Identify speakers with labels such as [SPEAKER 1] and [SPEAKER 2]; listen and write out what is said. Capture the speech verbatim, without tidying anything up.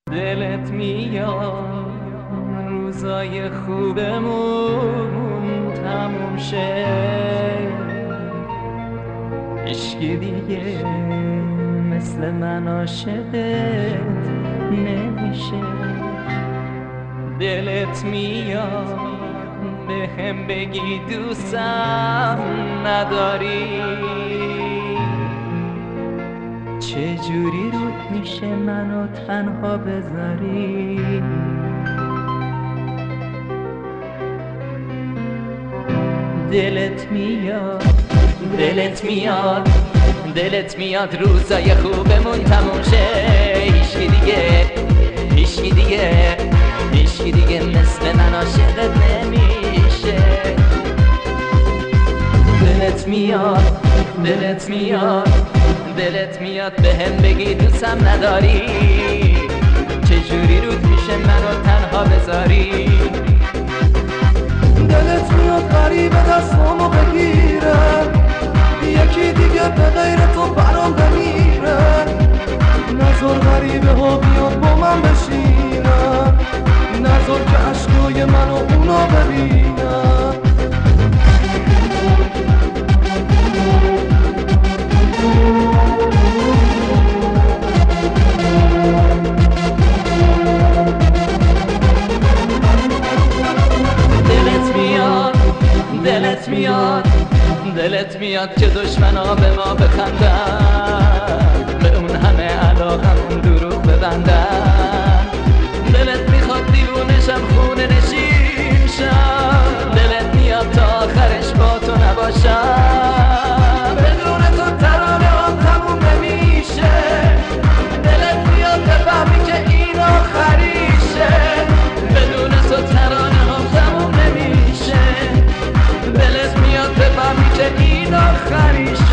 [SPEAKER 1] دلت میاد روزای خوبمون تموم شه، عشقی دیگه مثل من عاشقت نمیشه. دلت میاد به هم بگی دوستم نداری، چجوری رود میشه منو تنها بذاری؟ دلت میاد دلت میاد دلت میاد روزای خوبمون تموم شه، هیچکی دیگه هیچکی دیگه هیچکی دیگه مثل من عاشقت نمیشه. دلت میاد دلت میاد دلت میاد به هم بگی دوستم نداری، چجوری رود میشه منو تنها بذاری؟
[SPEAKER 2] دلت میاد غریبه دستامو بگیره، یکی دیگه به غیر تو برام بمیره. نذار غریبه ها بیاد با من بشینن، نذار که عشقای من و اونا ببینن.
[SPEAKER 1] دلت میاد دلت میاد که دشمنا به ما بخندن، به اون همه علاقمون دروغ ببندن. دلت میخواد دیوونشم خونه نشین شم، دلت میاد تا آخرش با تو نباشم، بدون تو ترانه هم تموم نمیشه. دلت میاد بفهمی که این آخریشه، بدون تو ترانه هم تموم نمیشه. دلت میاد بفهمی که این آخریش